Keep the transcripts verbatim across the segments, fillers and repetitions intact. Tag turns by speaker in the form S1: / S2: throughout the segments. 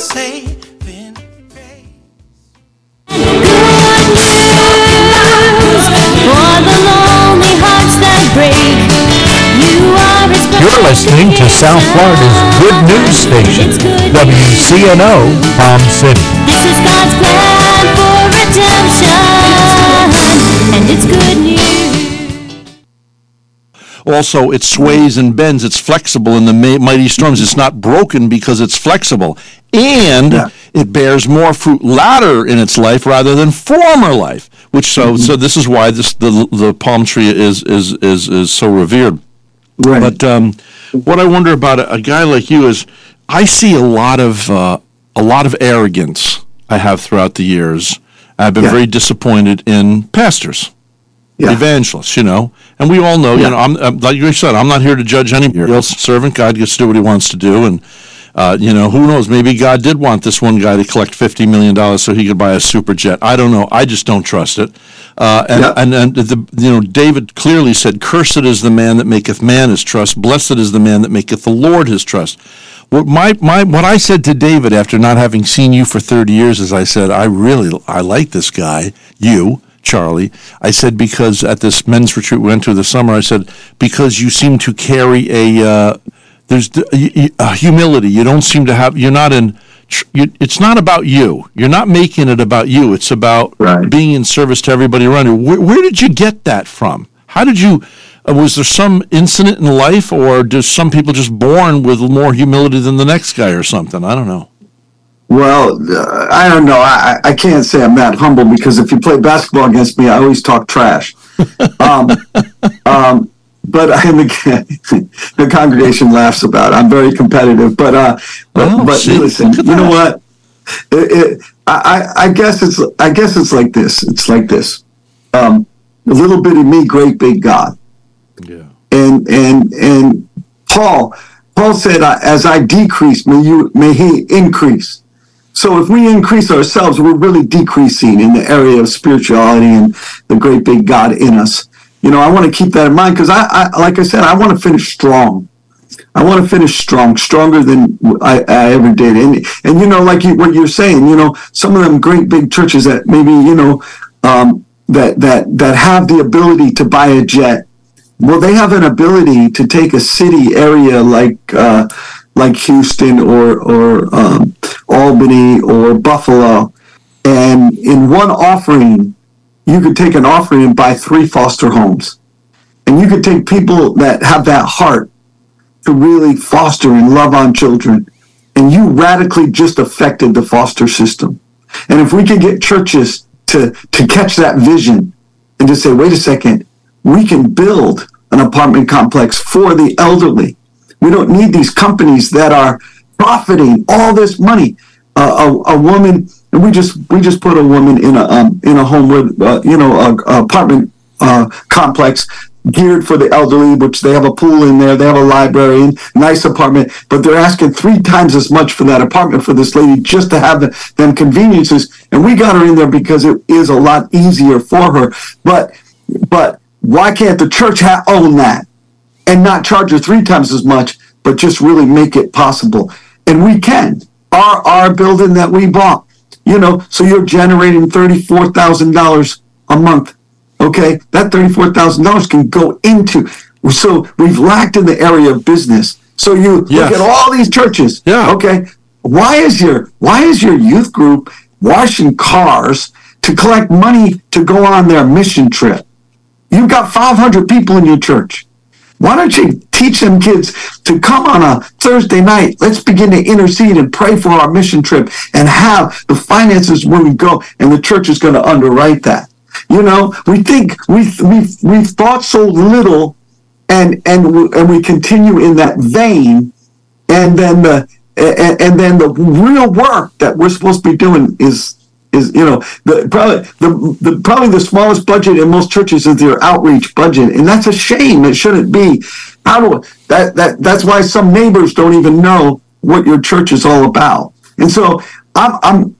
S1: saving grace.
S2: Good news for the lonely hearts that break. You are his
S3: You're listening to South Florida's Good News Station, W C N O, Palm City.
S2: This is God's plan for redemption, and it's good news.
S4: Also, it sways and bends. It's flexible in the ma- mighty storms. It's not broken because it's flexible. And
S5: Yeah.
S4: it bears more fruit latter in its life rather than former life. Which so so this is why this the the palm tree is is is, is so revered.
S5: Right.
S4: But um, what I wonder about a, a guy like you is, I see a lot of uh, a lot of arrogance. I have throughout the years. I've been
S5: Yeah.
S4: very disappointed in pastors.
S5: Yeah.
S4: Evangelists, you know, and we all know, you
S5: Yeah.
S4: know, I'm, I'm like you said, I'm not here to judge any real servant. God gets to do what he wants to do, and uh, you know, who knows? Maybe God did want this one guy to collect fifty million dollars so he could buy a super jet. I don't know. I just don't trust it. Uh, and,
S5: Yeah.
S4: and and the you know, David clearly said, "Cursed is the man that maketh man his trust; blessed is the man that maketh the Lord his trust." What my my what I said to David after not having seen you for thirty years is, I said, I really I like this guy, you. Charlie, I said, because at this men's retreat we went to this summer, I said, because you seem to carry a, uh, there's a, a humility. You don't seem to have, you're not in, you, it's not about you. You're not making it about you. It's about
S5: Right.
S4: being in service to everybody around you. Where, where did you get that from? How did you, uh, was there some incident in life, or does some people just born with more humility than the next guy or something? I don't know.
S5: Well, uh, I don't know. I, I can't say I'm that humble, because if you play basketball against me, I always talk trash. Um, um, but I, the, the congregation laughs about it. I'm very competitive. But uh, but,
S4: Oh,
S5: but
S4: see,
S5: listen,
S4: look at
S5: you know
S4: that.
S5: what? It, it, I, I I guess it's I guess it's like this. It's like this. Um, a little bitty me, great big God.
S4: Yeah.
S5: And and and Paul Paul said, "As I decrease, may you may he increase." So if we increase ourselves, we're really decreasing in the area of spirituality and the great big God in us. You know, I want to keep that in mind, because I, I, like I said, I want to finish strong. I want to finish strong, stronger than I, I ever did. And, and you know, like you, what you're saying, you know, some of them great big churches that maybe, you know, um, that, that, that have the ability to buy a jet. Well, they have an ability to take a city area like, uh, like Houston or, or, um, Albany or Buffalo. And in one offering, you could take an offering and buy three foster homes. And you could take people that have that heart to really foster and love on children. And you radically just affected the foster system. And if we could get churches to, to catch that vision and to say, wait a second, we can build an apartment complex for the elderly. We don't need these companies that are profiting all this money. Uh, a, a woman, and we just we just put a woman in a um, in a home with uh, you know a, a apartment uh, complex geared for the elderly, which they have a pool in there, they have a library, nice apartment, but they're asking three times as much for that apartment for this lady just to have the, them conveniences. And we got her in there because it is a lot easier for her. But but why can't the church ha- own that and not charge her three times as much, but just really make it possible? And we can. Our our building that we bought, you know, so you're generating thirty-four thousand dollars a month. Okay, that thirty-four thousand dollars can go into, so we've lacked in the area of business. So you
S4: Yes.
S5: look at all these churches.
S4: Yeah.
S5: Okay, why is your why is your youth group washing cars to collect money to go on their mission trip? You've got five hundred people in your church. Why don't you teach them kids to come on a Thursday night? Let's begin to intercede and pray for our mission trip and have the finances when we go, and the church is going to underwrite that. You know, we think we've we've we've thought so little, and and we, and we continue in that vein, and then the and, and then the real work that we're supposed to be doing is is you know the probably the, the probably the smallest budget in most churches is their outreach budget, and that's a shame. It shouldn't be. How do that that that's why some neighbors don't even know what your church is all about. And so I'm I'm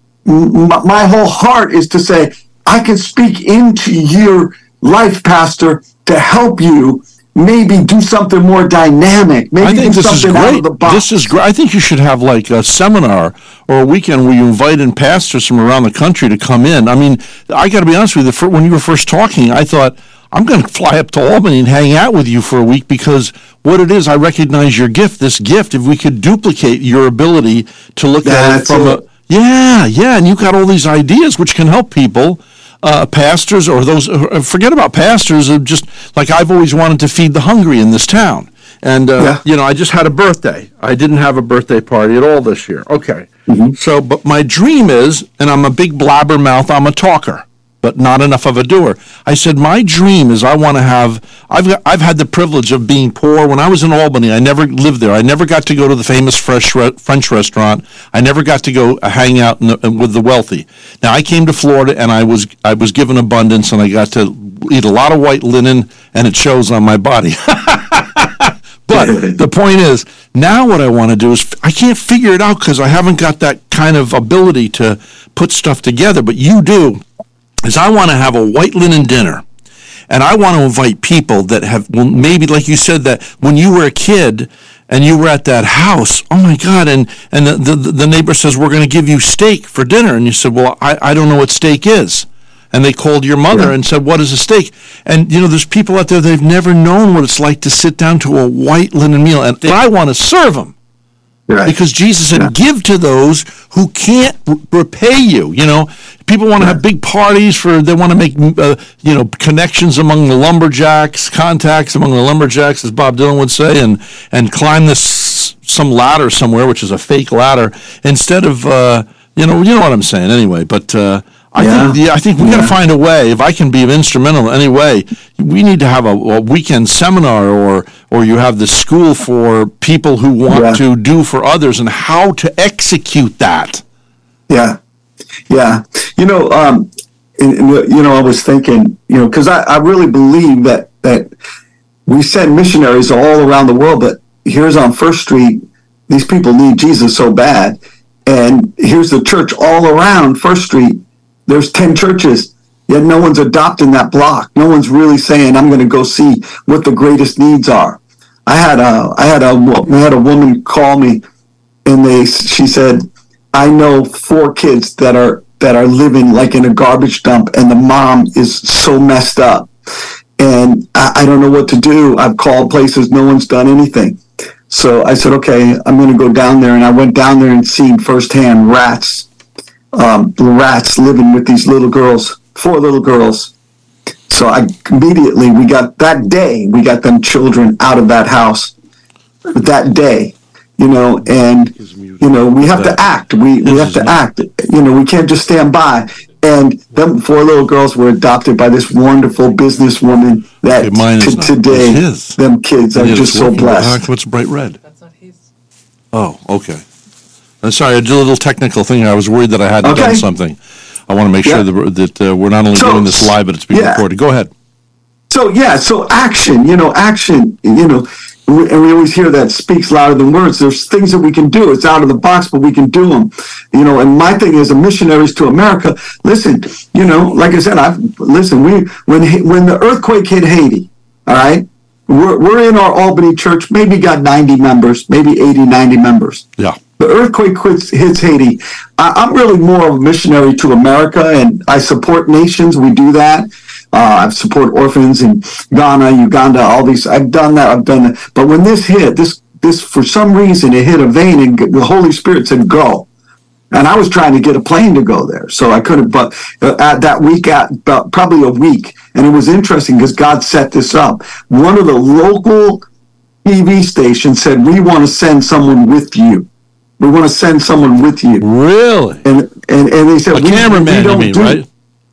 S5: my whole heart is to say, I can speak into your life, Pastor, to help you maybe do something more dynamic. Maybe
S4: I think
S5: do
S4: this is
S5: something out
S4: great.
S5: of the box.
S4: This is great. I think you should have like a seminar or a weekend where you invite in pastors from around the country to come in. I mean, I got to be honest with you. When you were first talking, I thought, I'm going to fly up to Albany and hang out with you for a week, because what it is, I recognize your gift. This gift, if we could duplicate your ability to look at it from a, yeah, yeah, and you got all these ideas which can help people, uh, pastors or those, uh, forget about pastors, uh, just like I've always wanted to feed the hungry in this town. And, uh, yeah. you know, I just had a birthday. I didn't have a birthday party at all this year. Okay. Mm-hmm. So, but my dream is, and I'm a big blabbermouth, I'm a talker, but not enough of a doer. I said, my dream is I want to have, I've got, I've had the privilege of being poor. When I was in Albany, I never lived there. I never got to go to the famous fresh re- French restaurant. I never got to go uh, hang out in the, with the wealthy. Now, I came to Florida, and I was I was given abundance, and I got to eat a lot of white linen, and it shows on my body. But the point is, now what I want to do is, I can't figure it out because I haven't got that kind of ability to put stuff together, but you do. Is I want to have a white linen dinner, and I want to invite people that have, well, maybe like you said, that when you were a kid and you were at that house, oh my God, and, and the, the, the neighbor says, we're going to give you steak for dinner. And you said, well, I, I don't know what steak is. And they called your mother yeah. and said, what is a steak? And, you know, there's people out there, they've never known what it's like to sit down to a white linen meal. And I want to serve them. Right. Because Jesus said, yeah. give to those who can't repay you. You know, people want to have big parties for, they want to make, uh, you know, connections among the lumberjacks, contacts among the lumberjacks, as Bob Dylan would say, and, and climb this, some ladder somewhere, which is a fake ladder, instead of, uh, you know, you know what I'm saying anyway. But, uh, I yeah. think yeah, I think we yeah. got to find a way. If I can be instrumental in any way, we need to have a, a weekend seminar, or or you have the school for people who want yeah. to do for others and how to execute that.
S5: Yeah, yeah. You know, um, and, and, you know, I was thinking, you know, because I, I really believe that that we send missionaries all around the world, but here's on First Street, these people need Jesus so bad, and here's the church all around First Street. There's ten churches, yet no one's adopting that block. No one's really saying, I'm going to go see what the greatest needs are. I had a, I had a, I had a woman call me, and they, she said, I know four kids that are, that are living like in a garbage dump, and the mom is so messed up. And I, I don't know what to do. I've called places, no one's done anything. So I said, okay, I'm going to go down there. And I went down there and seen firsthand rats. Um, rats living with these little girls, four little girls. So I immediately, we got that day, we got them children out of that house that day, you know, and, you know, we have to act. We, we have to act. You know, we can't just stand by. And them four little girls were adopted by this wonderful businesswoman that
S4: okay,
S5: t- today, them kids are just so blessed.
S4: How come it's bright red? That's not his. Oh, okay. I'm sorry, I did a little technical thing. I was worried that I hadn't okay. done something. I want to make yeah. sure that, that uh, we're not only so, doing this live, but it's being yeah. recorded. Go ahead.
S5: So, yeah, so action, you know, action, you know, we, and we always hear that speaks louder than words. There's things that we can do. It's out of the box, but we can do them. You know, and my thing is, a missionaries to America, listen, you know, like I said, I've, listen, we when when the earthquake hit Haiti, all right, we're, we're in our Albany church, maybe got ninety members, maybe eighty, ninety members.
S4: Yeah.
S5: The earthquake hits, hits Haiti. I, I'm really more of a missionary to America, and I support nations. We do that. Uh, I support orphans in Ghana, Uganda, all these. I've done that. I've done that. But when this hit, this, this for some reason, it hit a vein, and the Holy Spirit said, go. And I was trying to get a plane to go there, so I couldn't. But uh, at that week, at about probably a week, and it was interesting because God set this up. One of the local T V stations said, we want to send someone with you. We want to send someone with you.
S4: Really?
S5: And and, and they said,
S4: a
S5: we,
S4: cameraman,
S5: we don't
S4: you mean,
S5: do,
S4: right?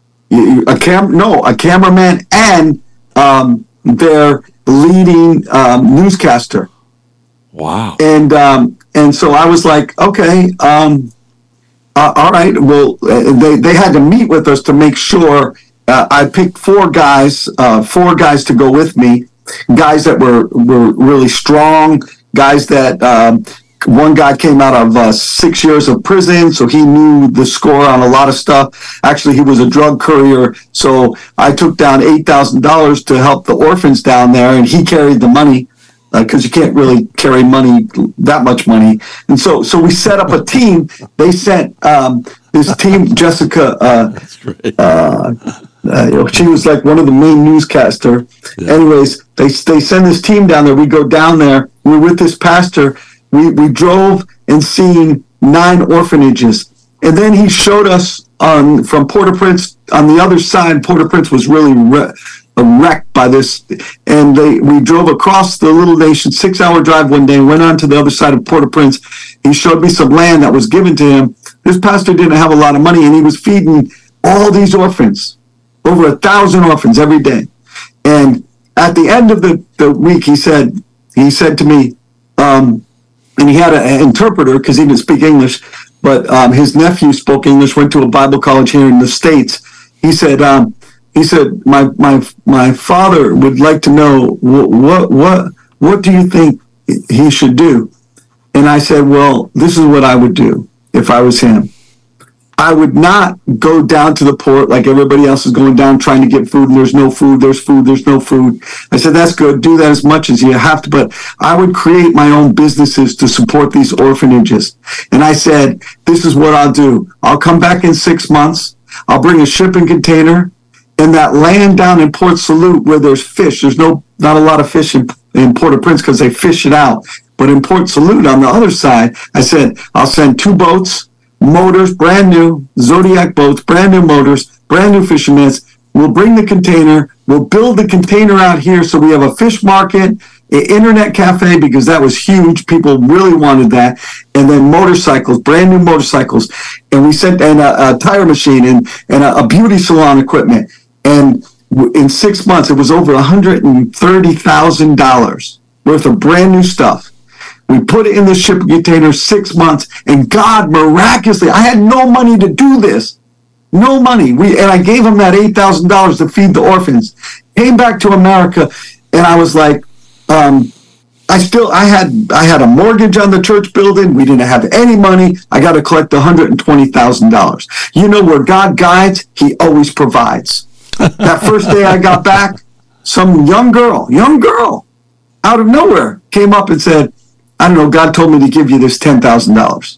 S5: A cam, no, a cameraman and um, their leading um, newscaster.
S4: Wow.
S5: And um, and so I was like, okay, um, uh, all right. Well, uh, they they had to meet with us to make sure. Uh, I picked four guys, uh, four guys to go with me, guys that were were really strong, guys that. Um, one guy came out of uh, six years of prison, so he knew the score on a lot of stuff. Actually, he was a drug courier, so I took down eight thousand dollars to help the orphans down there, and he carried the money because uh, you can't really carry money, that much money. And so so we set up a team. They sent um, this team, Jessica, uh,
S4: That's great.
S5: uh, uh, you know, she was like one of the main newscaster.
S4: Yeah.
S5: Anyways, they they send this team down there. We go down there. We're with this pastor. We we drove and seen nine orphanages, and then he showed us on from Port-au-Prince on the other side. Port-au-Prince was really re- wrecked by this, and they we drove across the little nation, six-hour drive one day. Went on to the other side of Port-au-Prince. He showed me some land that was given to him. This pastor didn't have a lot of money, and he was feeding all these orphans, over a thousand orphans every day. And at the end of the, the week, he said he said to me. Um, And he had an interpreter because he didn't speak English, but um, his nephew spoke English. Went to a Bible college here in the States. He said, um, "He said my my my father would like to know what what what what do you think he should do?" And I said, "Well, this is what I would do if I was him. I would not go down to the port like everybody else is going down trying to get food, and there's no food, there's food, there's no food." I said, "That's good. Do that as much as you have to, but I would create my own businesses to support these orphanages." And I said, "This is what I'll do. I'll come back in six months. I'll bring a shipping container, and that land down in Port Salut where there's fish, there's no not a lot of fish in, in Port-au-Prince because they fish it out. But in Port Salut on the other side, I said, I'll send two boats, motors, brand new Zodiac boats, brand new motors, brand new fishing nets. We'll bring the container. We'll build the container out here so we have a fish market, an internet cafe, because that was huge. People really wanted that. And then motorcycles, brand new motorcycles. And we sent and a, a tire machine and, and a, a beauty salon equipment. And in six months, it was over one hundred thirty thousand dollars worth of brand new stuff. We put it in the shipping container six months, and God miraculously, I had no money to do this. No money. We and I gave him that eight thousand dollars to feed the orphans. Came back to America, and I was like, um, I still, I had, I had a mortgage on the church building. We didn't have any money. I got to collect one hundred twenty thousand dollars. You know, where God guides, he always provides. That first day I got back, some young girl, young girl, out of nowhere came up and said, I don't know, God told me to give you this ten thousand dollars.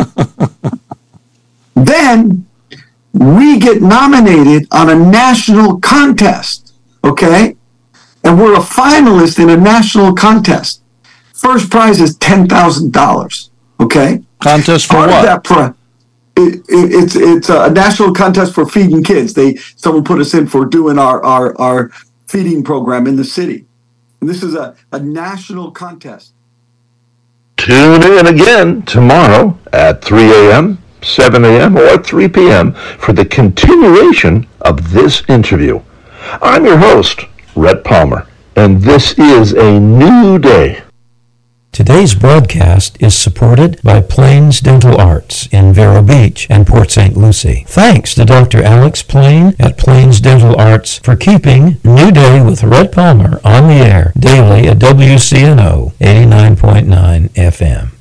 S5: Then we get nominated on a national contest, okay? And we're a finalist in a national contest. First prize is ten thousand dollars, okay?
S4: Contest for
S5: Part
S4: what?
S5: Of that pri- it, it, it's it's a national contest for feeding kids. They Someone put us in for doing our, our, our feeding program in the city. And this is a, a national contest.
S3: Tune in again tomorrow at three a.m., seven a.m., or three p.m. for the continuation of this interview. I'm your host, Rhett Palmer, and this is a new day.
S1: Today's broadcast is supported by Plains Dental Arts in Vero Beach and Port Saint Lucie. Thanks to Doctor Alex Plain at Plains Dental Arts for keeping New Day with Rhett Palmer on the air daily at W C N O eighty-nine point nine F M.